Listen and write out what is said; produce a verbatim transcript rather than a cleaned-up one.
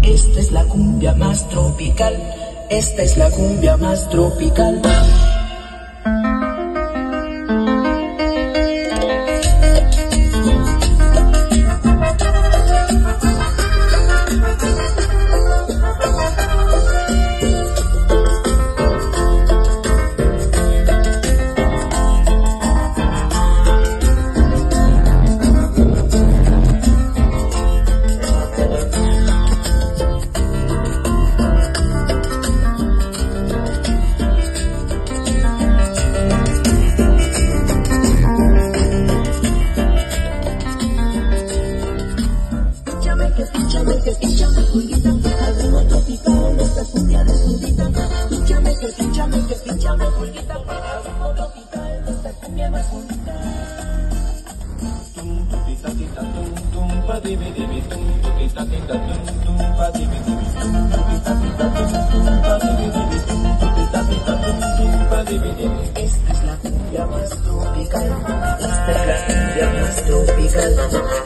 Esta es la cumbia más tropical. Esta es la cumbia más tropical. Escúchame que escúchame, Julita, al ritmo tropical de esta cumbia desnudita. Escúchame que escúchame que escúchame, Julita, al ritmo tropical de esta cumbia más bonita. Tum tupita tita tum tum pa dibi dibi tum tupita tita tum tum pa dibi dibi tum tupita tita tum tum pa dibi dibi tum tupita tita tum tum pa dibi dibi. Esta es la cumbia más tropical. Esta es la cumbia más tropical.